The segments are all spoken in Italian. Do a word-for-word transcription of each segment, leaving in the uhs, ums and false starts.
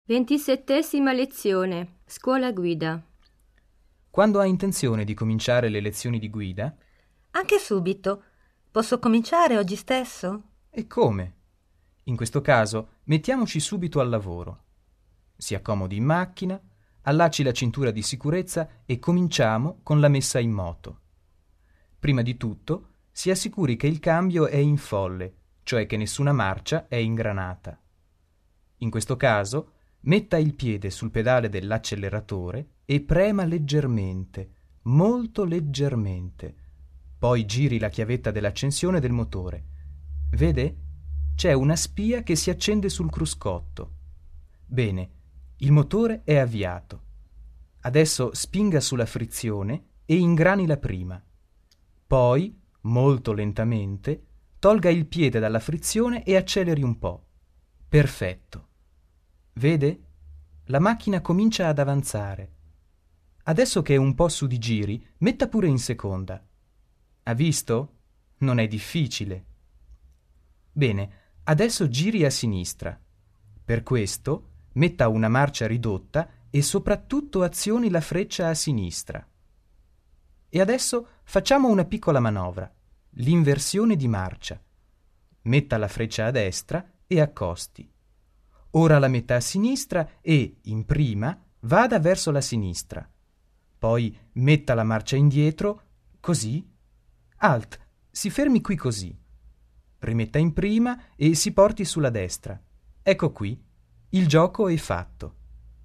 Ventisettesima lezione. Scuola guida. Quando ha intenzione di cominciare le lezioni di guida? Anche subito. Posso cominciare oggi stesso? E come? In questo caso mettiamoci subito al lavoro. Si accomodi in macchina, allacci la cintura di sicurezza e cominciamo con la messa in moto. Prima di tutto si assicuri che il cambio è in folle, cioè che nessuna marcia è ingranata. In questo caso metta il piede sul pedale dell'acceleratore e prema leggermente, molto leggermente. Poi giri la chiavetta dell'accensione del motore. Vede? C'è una spia che si accende sul cruscotto. Bene, il motore è avviato. Adesso spinga sulla frizione e ingrani la prima. Poi, molto lentamente, tolga il piede dalla frizione e acceleri un po'. Perfetto. Vede? La macchina comincia ad avanzare. Adesso che è un po' su di giri, metta pure in seconda. Ha visto? Non è difficile. Bene, adesso giri a sinistra. Per questo metta una marcia ridotta e soprattutto azioni la freccia a sinistra. E adesso facciamo una piccola manovra, l'inversione di marcia. Metta la freccia a destra e accosti. Ora la metta a sinistra e, in prima, vada verso la sinistra. Poi metta la marcia indietro, così. Alt, si fermi qui così. Rimetta in prima e si porti sulla destra. Ecco qui, il gioco è fatto.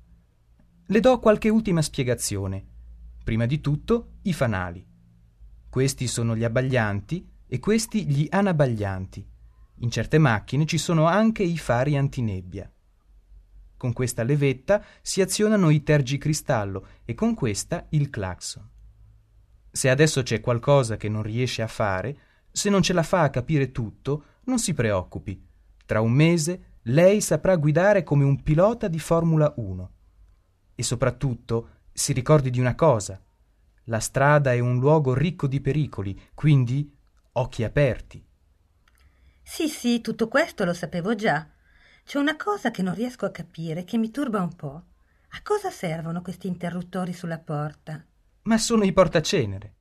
Le do qualche ultima spiegazione. Prima di tutto, i fanali. Questi sono gli abbaglianti e questi gli anabbaglianti. In certe macchine ci sono anche i fari antinebbia. Con questa levetta si azionano i tergicristallo e con questa il clacson. Se adesso c'è qualcosa che non riesce a fare, se non ce la fa a capire tutto, non si preoccupi. Tra un mese lei saprà guidare come un pilota di Formula uno. E soprattutto si ricordi di una cosa: la strada è un luogo ricco di pericoli, quindi occhi aperti. Sì, sì, tutto questo lo sapevo già. C'è una cosa che non riesco a capire, che mi turba un po'. A cosa servono questi interruttori sulla porta? Ma sono i portacenere.